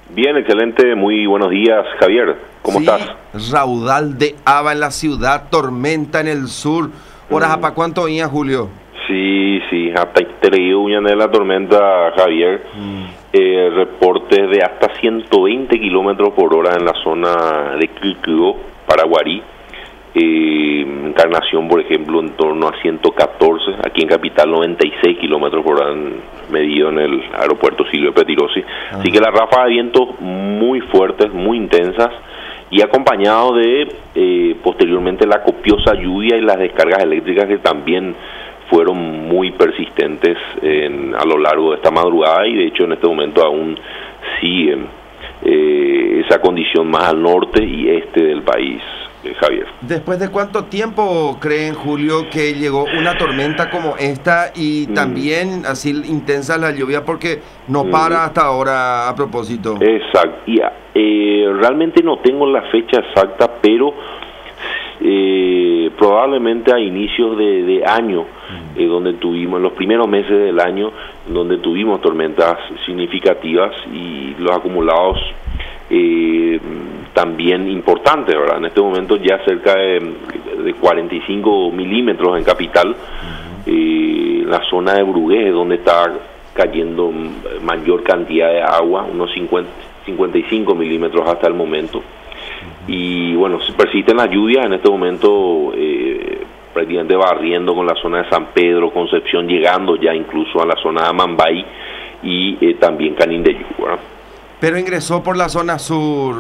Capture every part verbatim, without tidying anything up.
Bien, excelente, muy buenos días, Javier. ¿Cómo sí, estás? Raudal de Aba en la ciudad, tormenta en el sur. ¿Horas Mm. para cuánto iba, Julio? Sí, sí, hasta uña de la tormenta, Javier. Mm. Eh, reportes de hasta ciento veinte kilómetros por hora en la zona de Quilquegó, Paraguarí. Eh, Encarnación, por ejemplo, en torno a ciento catorce. Aquí en Capital, noventa y seis kilómetros por hora medido en el aeropuerto Silvio Pettirossi. Ajá. Así que las ráfagas de viento muy fuertes, muy intensas, y acompañado de eh, posteriormente la copiosa lluvia y las descargas eléctricas que también fueron muy persistentes en, a lo largo de esta madrugada, y de hecho en este momento aún siguen eh, esa condición más al norte y este del país, eh, Javier. ¿Después de cuánto tiempo creen, Julio, que llegó una tormenta como esta y Mm. también así intensa la lluvia? Porque no Mm. para hasta ahora, a propósito. Exacto. Y, eh, realmente no tengo la fecha exacta, pero eh, probablemente a inicios de, de año, eh, donde tuvimos, en los primeros meses del año, donde tuvimos tormentas significativas y los acumulados eh, también importantes, ¿verdad? En este momento ya cerca de, de cuarenta y cinco milímetros en Capital, eh, la zona de Brugués, donde está cayendo mayor cantidad de agua, unos cincuenta, cincuenta y cinco milímetros hasta el momento. Y bueno, persisten las lluvias en este momento, eh, prácticamente barriendo con la zona de San Pedro, Concepción, llegando ya incluso a la zona de Amambay y eh, también Canindeyú, ¿verdad? Pero ingresó por la zona sur.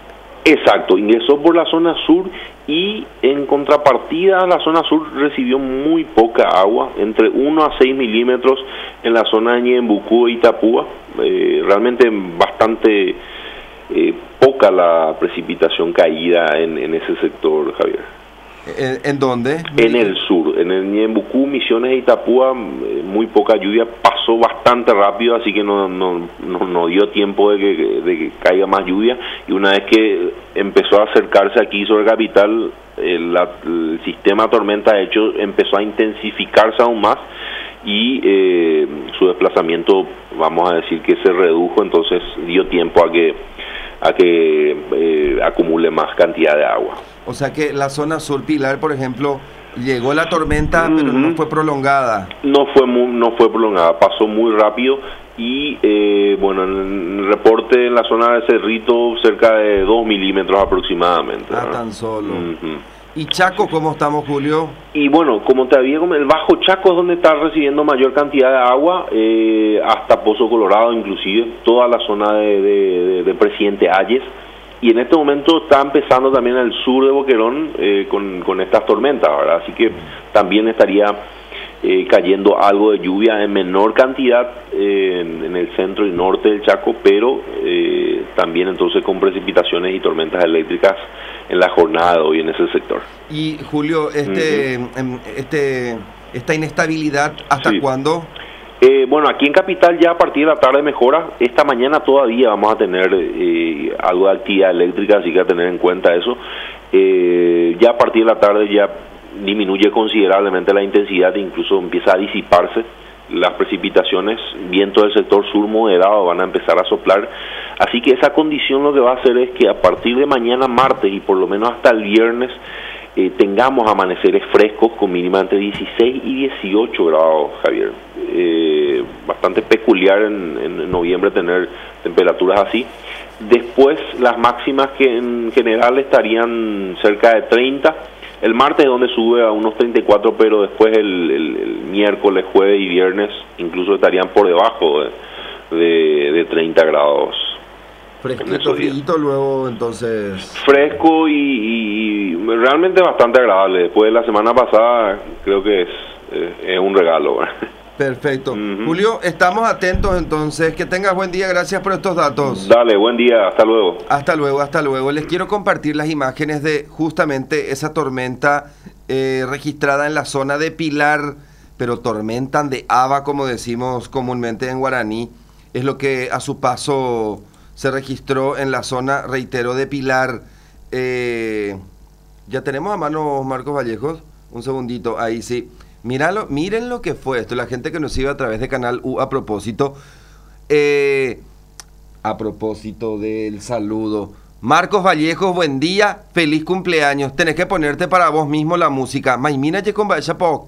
Exacto, ingresó por la zona sur y en contrapartida la zona sur recibió muy poca agua, entre uno a seis milímetros en la zona de Ñembucú e Itapúa, eh, realmente bastante eh, poca la precipitación caída en, en ese sector, Javier. ¿En, en dónde? En el sur, en el Ñembucú, Misiones e Itapúa, eh, muy poca lluvia, pasó bastante rápido, así que no, no, no, no dio tiempo de que, de que caiga más lluvia, y una vez que empezó a acercarse aquí sobre Capital, el, la, el sistema tormenta de hecho empezó a intensificarse aún más, y eh, su desplazamiento, vamos a decir que se redujo, entonces dio tiempo a que, a que eh, acumule más cantidad de agua. O sea que la zona sur, Pilar, por ejemplo, llegó la tormenta, uh-huh, pero no fue prolongada. No fue muy, no fue prolongada, pasó muy rápido y, eh, bueno, en el reporte en la zona de Cerrito, cerca de dos milímetros aproximadamente. Ah, ¿verdad? tan solo. Uh-huh. ¿Y Chaco cómo estamos, Julio? Y bueno, como te había comentado, el Bajo Chaco es donde está recibiendo mayor cantidad de agua, eh, hasta Pozo Colorado inclusive, toda la zona de, de, de, de Presidente Hayes. Y en este momento está empezando también el sur de Boquerón eh, con, con estas tormentas, ¿verdad? Así que también estaría eh, cayendo algo de lluvia en menor cantidad eh, en, en el centro y norte del Chaco, pero eh, también entonces con precipitaciones y tormentas eléctricas en la jornada de hoy en ese sector. Y Julio, este, uh-huh. este, esta inestabilidad, ¿hasta sí. cuándo? Eh, bueno, aquí en Capital ya a partir de la tarde mejora. Esta mañana todavía vamos a tener eh, algo de actividad eléctrica, así que a tener en cuenta eso. Eh, ya a partir de la tarde ya disminuye considerablemente la intensidad e incluso empieza a disiparse las precipitaciones. Vientos del sector sur moderado van a empezar a soplar. Así que esa condición lo que va a hacer es que a partir de mañana martes y por lo menos hasta el viernes eh, tengamos amaneceres frescos con mínima entre dieciséis y dieciocho grados, Javier. Eh, bastante peculiar en, en noviembre tener temperaturas así. Después las máximas que en general estarían cerca de treinta. El martes es donde sube a unos treinta y cuatro, pero después el, el, el miércoles, jueves y viernes incluso estarían por debajo de, de, de treinta grados. Fresquito, frío, luego entonces... Fresco y, y, y realmente bastante agradable. Después de la semana pasada creo que es, es un regalo, ¿verdad? Perfecto. Uh-huh. Julio, estamos atentos entonces. Que tengas buen día. Gracias por estos datos. Dale, buen día. Hasta luego. Hasta luego, hasta luego. Les quiero compartir las imágenes de justamente esa tormenta eh, registrada en la zona de Pilar, pero tormenta de Aba, como decimos comúnmente en guaraní. Es lo que a su paso se registró en la zona, reitero, de Pilar. Eh, ya tenemos a mano Marcos Vallejos. Un segundito, ahí sí. Míralo, miren lo que fue esto, la gente que nos iba a través de Canal U a propósito. Eh, A propósito del saludo. Marcos Vallejos, buen día, feliz cumpleaños. Tenés que ponerte para vos mismo la música. Maimina ye con vaya po.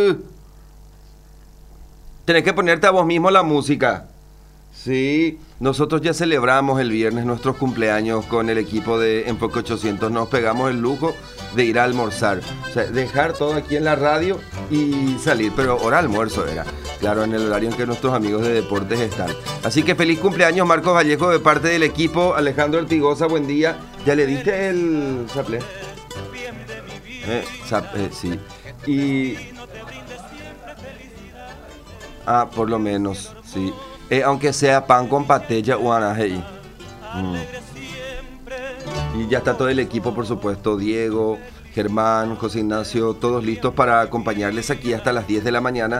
Tenés que ponerte a vos mismo la música. Sí, nosotros ya celebramos el viernes nuestros cumpleaños con el equipo de Enfoque ochocientos. Nos pegamos el lujo de ir a almorzar. O sea, dejar todo aquí en la radio y salir. Pero hora almuerzo era. Claro, en el horario en que nuestros amigos de deportes están. Así que feliz cumpleaños, Marcos Vallejo, de parte del equipo. Alejandro Ortigosa, buen día. ¿Ya le diste el saplé? Eh, sap, eh, sí. Y... Ah, por lo menos, sí. Eh, aunque sea pan con patella o anaje. Mm. Y ya está todo el equipo, por supuesto. Diego, Germán, José Ignacio, todos listos para acompañarles aquí hasta las diez de la mañana.